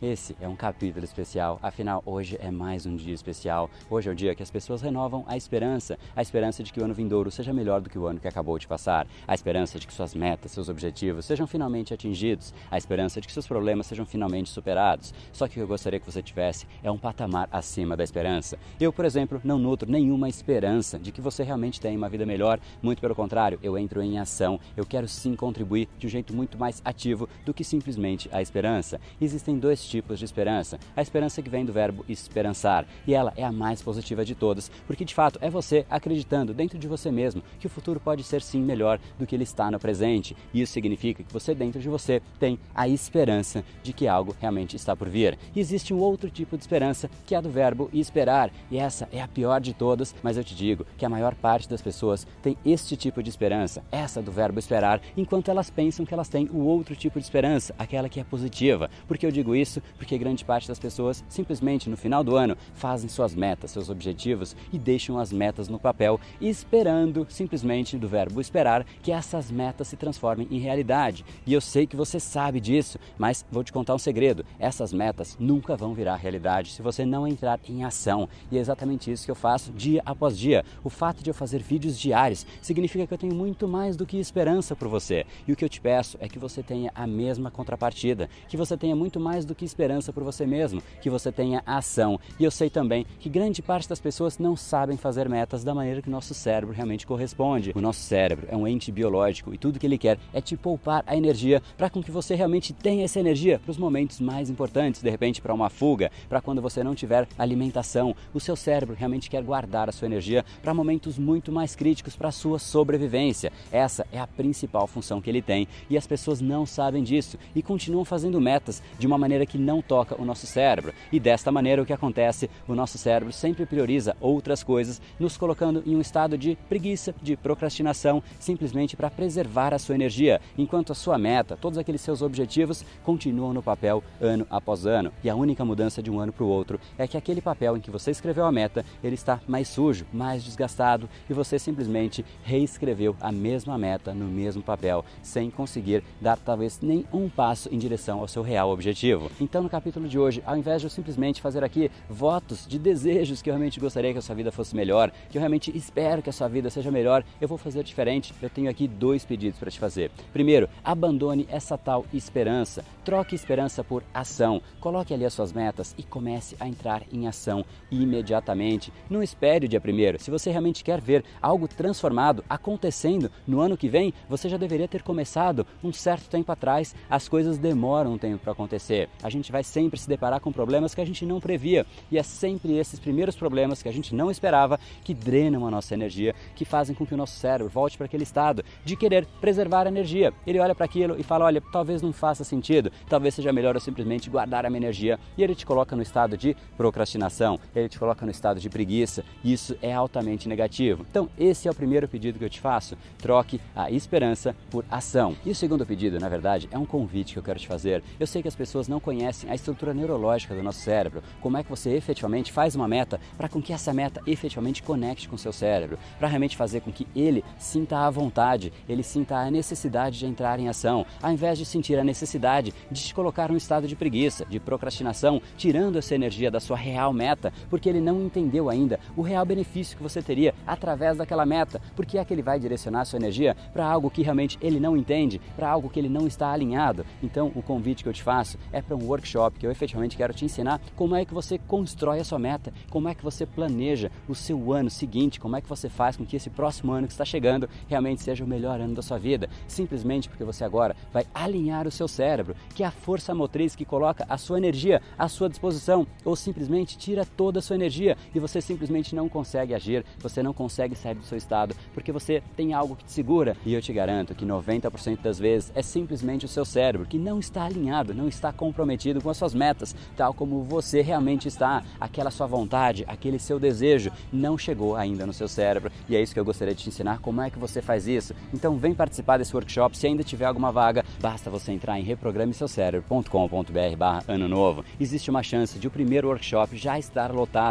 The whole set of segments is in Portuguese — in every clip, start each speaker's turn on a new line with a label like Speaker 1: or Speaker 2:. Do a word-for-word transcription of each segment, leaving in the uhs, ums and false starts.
Speaker 1: esse é um capítulo especial, afinal hoje é mais um dia especial. Hoje é o dia que as pessoas renovam a esperança, a esperança de que o ano vindouro seja melhor do que o ano que acabou de passar, a esperança de que suas metas, seus objetivos sejam finalmente atingidos, a esperança de que seus problemas sejam finalmente superados. Só que o que eu gostaria que você tivesse é um patamar acima da esperança. Eu, por exemplo, não nutro nenhuma esperança de que você realmente tenha uma vida melhor, muito pelo contrário, eu entro em ação, eu quero sim contribuir de um jeito muito mais ativo do que simplesmente a esperança. Existem dois tipos de esperança, a esperança que vem do verbo esperançar, e ela é a mais positiva de todas, porque de fato é você acreditando dentro de você mesmo que o futuro pode ser sim melhor do que ele está no presente, e isso significa que você dentro de você tem a esperança de que algo realmente está por vir. E existe um outro tipo de esperança que é a do verbo esperar, e essa é a pior de todas, mas eu te digo que a maior parte das pessoas tem este tipo de esperança, essa do verbo esperar, enquanto elas pensam que elas têm o outro tipo de esperança, aquela que é positiva. Por que eu digo isso? Porque grande parte das pessoas simplesmente no final do ano fazem suas metas, seus objetivos e deixam as metas no papel, esperando simplesmente do verbo esperar que essas metas se transformem em realidade. E eu sei que você sabe disso, mas vou te contar um segredo, essas metas nunca vão virar realidade se você não entrar em ação. E é exatamente isso que eu faço dia após dia. O fato de eu fazer vídeos diários significa que eu tenho muito mais do que esperança por você. E o que eu te peço é que você tenha a mesma contrapartida, que você tenha muito mais do que esperança por você mesmo, que você tenha ação. E eu sei também que grande parte das pessoas não sabem fazer metas da maneira que o nosso cérebro realmente corresponde. O nosso cérebro é um ente biológico e tudo que ele quer é te poupar a energia para com que você realmente tenha essa energia para os momentos mais importantes, de repente para uma fuga, para quando você não tiver alimentação. O seu cérebro realmente quer guardar a sua energia para momentos muito mais críticos para a sua sobrevivência. Essa é a principal função que ele tem e as pessoas não sabem disso e continuam fazendo metas de uma maneira que não toca o nosso cérebro. E desta maneira o que acontece? O nosso cérebro sempre prioriza outras coisas, nos colocando em um estado de preguiça, de procrastinação, simplesmente para preservar a sua energia, enquanto a sua meta, todos aqueles seus objetivos continuam no papel ano após ano. E a única mudança de um ano para o outro é que aquele papel em que você escreveu a meta, ele está mais sujo, mais desgastado e você simplesmente reescreveu a mesma meta no mesmo papel, sem conseguir dar talvez nem um passo em direção ao seu real objetivo. Então no capítulo de hoje, ao invés de eu simplesmente fazer aqui votos de desejos que eu realmente gostaria que a sua vida fosse melhor, que eu realmente espero que a sua vida seja melhor, eu vou fazer diferente. Eu tenho aqui dois pedidos para te fazer. Primeiro, abandone essa tal esperança, troque esperança por ação, coloque ali as suas metas e comece a entrar em ação imediatamente. Não espere o dia primeiro. Se você realmente quer ver algo transformado acontecendo no ano que vem, você já deveria ter começado um certo tempo atrás. As coisas demoram um tempo para acontecer. A gente vai sempre se deparar com problemas que a gente não previa e é sempre esses primeiros problemas que a gente não esperava que drenam a nossa energia, que fazem com que o nosso cérebro volte para aquele estado de querer preservar a energia. Ele olha para aquilo e fala, olha, talvez não faça sentido, talvez seja melhor eu simplesmente guardar a minha energia, e ele te coloca no estado de procrastinação, ele te coloca no estado de preguiça, e isso é altamente negativo. Então esse é o primeiro pedido que eu te faço, troque a esperança por ação. E o segundo pedido, na verdade, é um convite que eu quero te fazer. Eu sei que as pessoas não conhecem a estrutura neurológica do nosso cérebro, como é que você efetivamente faz uma meta para com que essa meta efetivamente conecte com o seu cérebro, para realmente fazer com que ele sinta a vontade, ele sinta a necessidade de entrar em ação, ao invés de sentir a necessidade de te colocar num estado de preguiça, de procrastinação, tirando essa energia da sua real meta, porque ele não entendeu ainda o real benefício que você teria através daquela meta. Porque é que ele vai direcionar a sua energia para algo que realmente ele não entende, para algo que ele não está alinhado. Então o convite que eu te faço é para um workshop que eu efetivamente quero te ensinar como é que você constrói a sua meta, como é que você planeja o seu ano seguinte, como é que você faz com que esse próximo ano que está chegando realmente seja o melhor ano da sua vida, simplesmente porque você agora vai alinhar o seu cérebro, que é a força motriz que coloca a sua energia à sua disposição, ou simplesmente tira toda a sua energia e você simplesmente não consegue agir, você não consegue sair do seu estado, porque você tem algo que te segura. E eu te garanto que noventa por cento das vezes é simplesmente o seu cérebro que não está alinhado, não está comprometido com as suas metas, tal como você realmente está. Aquela sua vontade, aquele seu desejo não chegou ainda no seu cérebro, e é isso que eu gostaria de te ensinar, como é que você faz isso. Então vem participar desse workshop. Se ainda tiver alguma vaga, basta você entrar em reprograme seu cérebro ponto com ponto br barra ano novo. Existe uma chance de o primeiro workshop já estar lotado, porque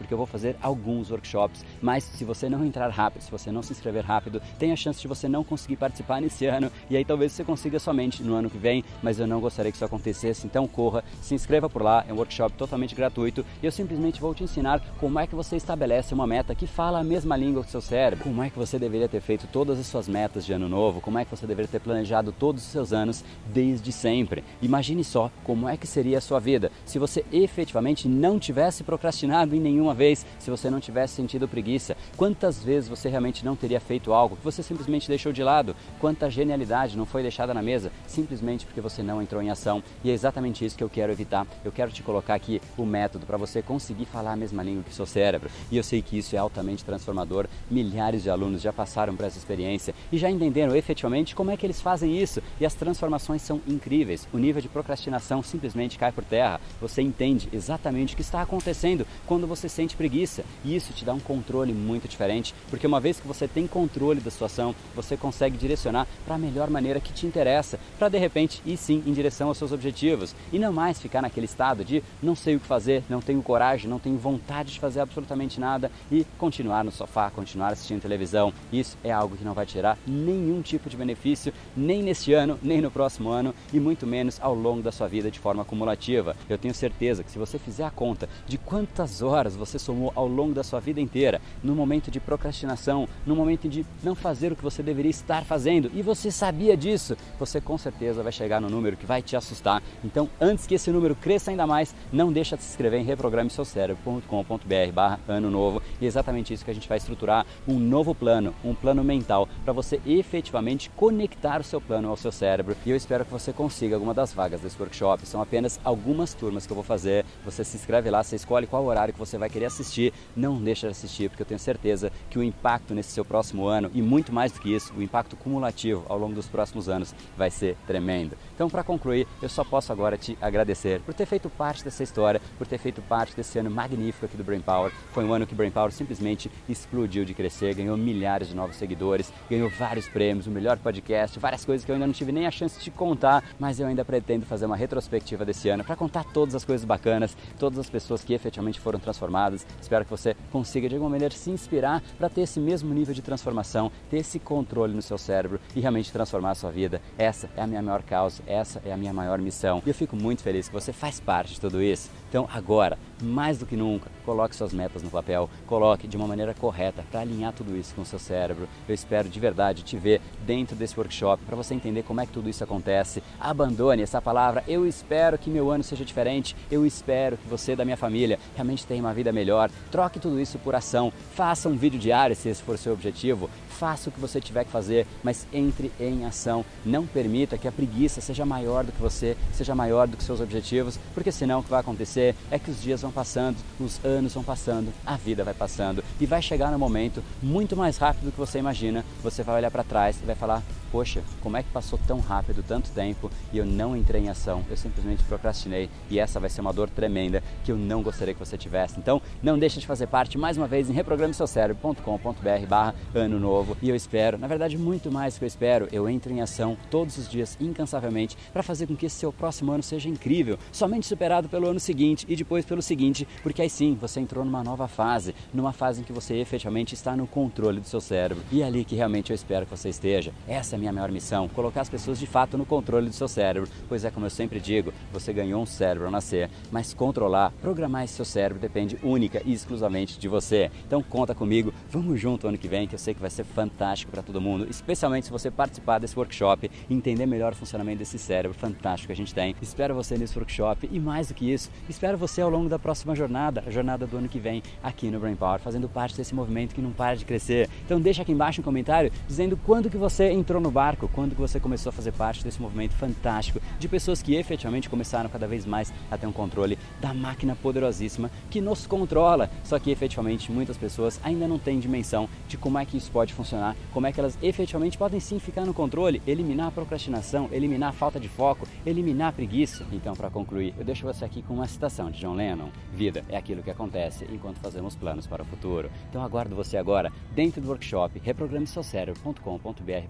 Speaker 1: porque eu vou fazer alguns workshops, mas se você não entrar rápido, se você não se inscrever rápido, tem a chance de você não conseguir participar nesse ano, e aí talvez você consiga somente no ano que vem, mas eu não gostaria que isso acontecesse, então corra, se inscreva por lá, é um workshop totalmente gratuito, e eu simplesmente vou te ensinar como é que você estabelece uma meta que fala a mesma língua que o seu cérebro, como é que você deveria ter feito todas as suas metas de ano novo, como é que você deveria ter planejado todos os seus anos desde sempre. Imagine só como é que seria a sua vida se você efetivamente não tivesse procrastinado em nenhuma vez, se você não tivesse sentido preguiça. Quantas vezes você realmente não teria feito algo que você simplesmente deixou de lado? Quanta genialidade não foi deixada na mesa simplesmente porque você não entrou em ação? E é exatamente isso que eu quero evitar. Eu quero te colocar aqui o método para você conseguir falar a mesma língua que o seu cérebro. E eu sei que isso é altamente transformador. Milhares de alunos já passaram por essa experiência e já entenderam efetivamente como é que eles fazem isso. E as transformações são incríveis. O nível de procrastinação simplesmente cai por terra. Você entende exatamente o que está acontecendo quando você sente preguiça. E isso te dá um controle muito diferente, porque uma vez que você tem controle da sua ação, você consegue direcionar para a melhor maneira que te interessa, para de repente ir sim em direção aos seus objetivos e não mais ficar naquele estado de não sei o que fazer, não tenho coragem, não tenho vontade de fazer absolutamente nada e continuar no sofá, continuar assistindo televisão. Isso é algo que não vai tirar nenhum tipo de benefício, nem neste ano, nem no próximo ano e muito menos ao longo da sua vida de forma acumulativa. Eu tenho certeza que se você fizer a conta de quantas horas você somou ao longo da sua vida inteira, no momento de procrastinação, no momento de não fazer o que você deveria estar fazendo, e você sabia disso, você com certeza vai chegar no número que vai te assustar. Então, antes que esse número cresça ainda mais, não deixa de se inscrever em reprograme seu cérebro ponto com ponto br barra ano novo, e é exatamente isso que a gente vai estruturar, um novo plano, um plano mental, para você efetivamente conectar o seu plano ao seu cérebro, e eu espero que você consiga alguma das vagas desse workshop. São apenas algumas turmas que eu vou fazer, você se inscreve lá, você escolhe qual horário que você vai querer assistir, não deixa de assistir, porque eu tenho certeza que o impacto nesse seu próximo ano, e muito mais do que isso, o impacto cumulativo ao longo dos próximos anos vai ser tremendo. Então, para concluir, eu só posso agora te agradecer por ter feito parte dessa história, por ter feito parte desse ano magnífico aqui do Brain Power. Foi um ano que o Brain Power simplesmente explodiu de crescer, ganhou milhares de novos seguidores, ganhou vários prêmios, o melhor podcast, várias coisas que eu ainda não tive nem a chance de contar, mas eu ainda pretendo fazer uma retrospectiva desse ano para contar todas as coisas bacanas, todas as pessoas que efetivamente foram transformadas. Espero que você consiga de alguma maneira se inspirar para ter esse mesmo nível de transformação, ter esse controle no seu cérebro e realmente transformar a sua vida. Essa é a minha maior causa, essa é a minha maior missão. E eu fico muito feliz que você faz parte de tudo isso. Então agora, mais do que nunca, coloque suas metas no papel, coloque de uma maneira correta para alinhar tudo isso com o seu cérebro. Eu espero de verdade te ver dentro desse workshop para você entender como é que tudo isso acontece. Abandone essa palavra, eu espero que meu ano seja diferente, eu espero que você da minha família realmente tenha uma vida melhor. Troque tudo isso por ação, faça um vídeo diário se esse for o seu objetivo, faça o que você tiver que fazer, mas entre em ação. Não permita que a preguiça seja maior do que você, seja maior do que seus objetivos, porque senão o que vai acontecer é que os dias vão passando, os anos vão passando, a vida vai passando e vai chegar no momento muito mais rápido do que você imagina. Você vai olhar para trás e vai falar: poxa, como é que passou tão rápido, tanto tempo e eu não entrei em ação, eu simplesmente procrastinei, e essa vai ser uma dor tremenda que eu não gostaria que você tivesse. Então não deixe de fazer parte mais uma vez em reprograme seu cérebro ponto com ponto br barra ano novo, e eu espero, na verdade muito mais que eu espero, eu entro em ação todos os dias incansavelmente para fazer com que esse seu próximo ano seja incrível, somente superado pelo ano seguinte e depois pelo seguinte, porque aí sim você entrou numa nova fase, numa fase em que você efetivamente está no controle do seu cérebro, e é ali que realmente eu espero que você esteja. Essa é a minha maior missão, colocar as pessoas de fato no controle do seu cérebro, pois é como eu sempre digo, você ganhou um cérebro ao nascer, mas controlar, programar esse seu cérebro depende única e exclusivamente de você. Então conta comigo, vamos junto ano que vem, que eu sei que vai ser fantástico para todo mundo, especialmente se você participar desse workshop e entender melhor o funcionamento desse cérebro fantástico que a gente tem. Espero você nesse workshop e mais do que isso, espero você ao longo da próxima jornada, a jornada do ano que vem aqui no Brain Power, fazendo parte desse movimento que não para de crescer. Então deixa aqui embaixo um comentário dizendo quando que você entrou no barco, quando que você começou a fazer parte desse movimento fantástico de pessoas que efetivamente começaram cada vez mais a ter um controle da máquina poderosíssima que nos controla, só que efetivamente muitas pessoas ainda não têm dimensão de como é que isso pode funcionar, como é que elas efetivamente podem sim ficar no controle, eliminar a procrastinação, eliminar a falta de foco, eliminar a preguiça. Então, para concluir, eu deixo você aqui com uma citação de John Lennon: vida é aquilo que acontece enquanto fazemos planos para o futuro. Então aguardo você agora dentro do workshop reprograme seu cérebro ponto com ponto br barra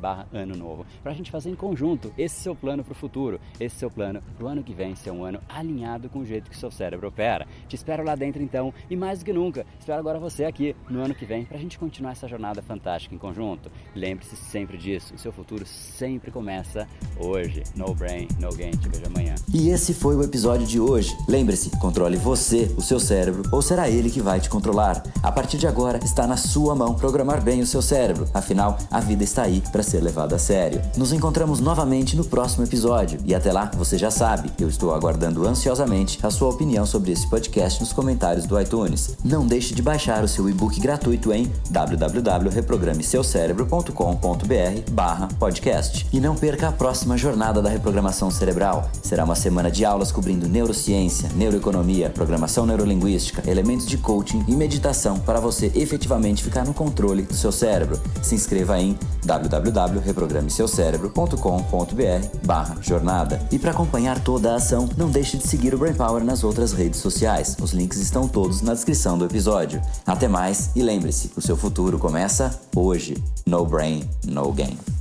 Speaker 1: ano novo, para a gente fazer em conjunto esse seu plano para o futuro, esse seu plano para o ano que vem ser um ano alinhado com o jeito que o seu cérebro opera. Te espero lá dentro então, e mais do que nunca, espero agora você aqui no ano que vem para a gente continuar essa jornada fantástica em conjunto. Lembre-se sempre disso, o seu futuro sempre começa hoje. No brain, no gain. Te vejo amanhã.
Speaker 2: E esse foi o episódio de hoje. Lembre-se, controle você, o seu cérebro, ou será ele que vai te controlar? A partir de agora, está na sua mão programar bem o seu cérebro. Afinal, a vida está aí para ser levada a sério. Nos encontramos novamente no próximo episódio. E até lá, você já sabe, eu estou aguardando ansiosamente a sua opinião sobre esse podcast nos comentários do iTunes. Não deixe de baixar o seu e-book gratuito em w w w ponto reprograme seu cérebro ponto com ponto b r barra podcast. E não perca a próxima jornada da reprogramação cerebral. Será uma semana de aulas cobrindo neurociência, neuroeconomia, programação neurolinguística, elementos de coaching e meditação para você efetivamente ficar no controle do seu cérebro. Se inscreva em w w w ponto reprograme seu cérebro ponto com ponto b r barra jornada. E para acompanhar toda a ação, não deixe de seguir o Brain Power nas outras redes sociais. Os links estão todos na descrição do episódio. Até mais e lembre-se, o seu futuro começa hoje. No brain, no gain.